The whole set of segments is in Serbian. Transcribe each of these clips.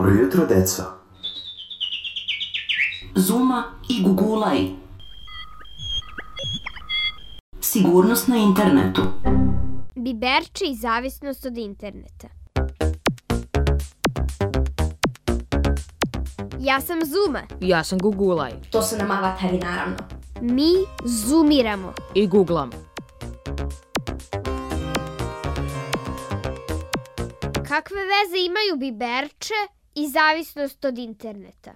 Dobro jutro, deco. Zuma i Gugulaj. Sigurnost na internetu. Biberče i zavisnost od interneta. Ja sam Zuma. Ja sam Gugulaj. To su nam avatari, naravno. Mi zoomiramo. I googlamo. Kakve veze imaju biberče i zavisnost od interneta?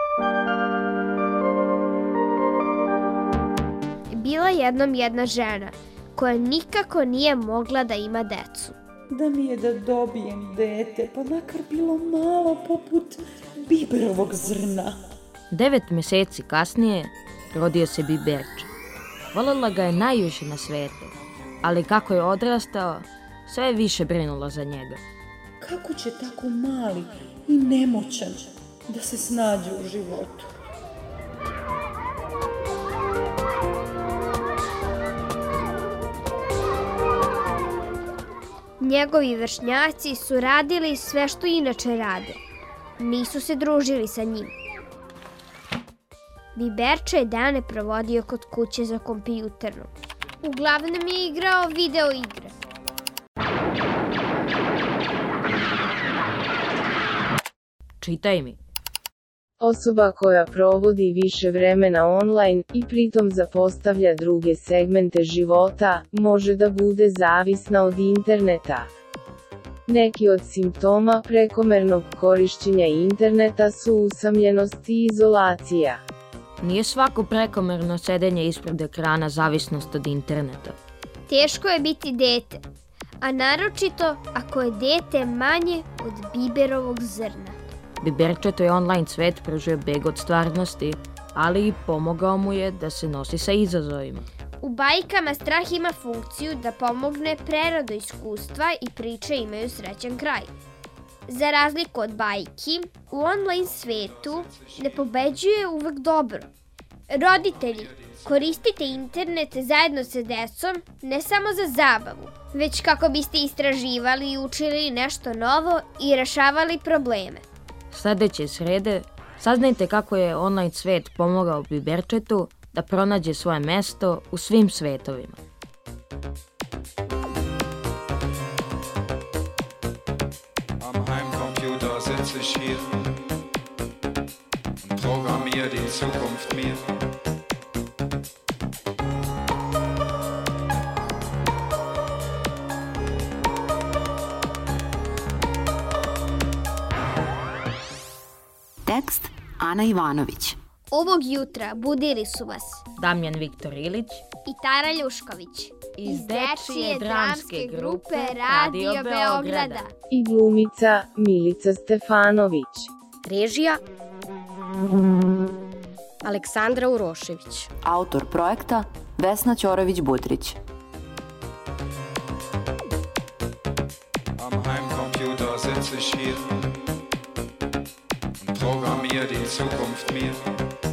Bila jednom jedna žena koja nikako nije mogla da ima decu. Da mi je da dobijem dete, pa makar bilo malo poput biberovog zrna. 9 meseci kasnije rodio se biberče. Volela ga je najviše na svetu, ali kako je odrastao, sve je više brinula za njega. Kako će tako mali i nemoćan da se snađe u životu? Njegovi vršnjaci su radili sve što inače rade. Nisu se družili sa njim. Biberče je dane provodio kod kuće za kompjuterom. Uglavnom je igrao video igre. Čitaj mi. Osoba koja provodi više vremena online i pritom zapostavlja druge segmente života, može da bude zavisna od interneta. Neki od simptoma prekomernog korišćenja interneta su usamljenost i izolacija. Nije svako prekomerno sedenje ispred ekrana zavisnost od interneta. Teško je biti dete, a naročito ako je dete manje od biberovog zrna. Biberčeto je online svet pružio beg od stvarnosti, ali i pomogao mu je da se nosi sa izazovima. U bajkama strah ima funkciju da pomogne preradu iskustva i priče imaju srećan kraj. Za razliku od bajki, u online svetu ne pobeđuje uvek dobro. Roditelji, koristite internet zajedno sa decom ne samo za zabavu, već kako biste istraživali i učili nešto novo i rešavali probleme. Sledeće srede saznajte kako je online svet pomogao biberčetu da pronađe svoje mesto u svim svetovima. Am Heimcomputer sitze ich hier und programmiere die Zukunft mir. Tekst Ana Ivanović. Ovog jutra budili su vas Damjan Viktor Ilić i Tara Ljušković iz dečije dramske grupe Radio Beograda i glumica Milica Stefanović. Režija Aleksandra Urošević. Autor projekta Vesna Ćorović-Budrić. Am Heimcomputer sitze ich hier und programmiere die Zukunft mir.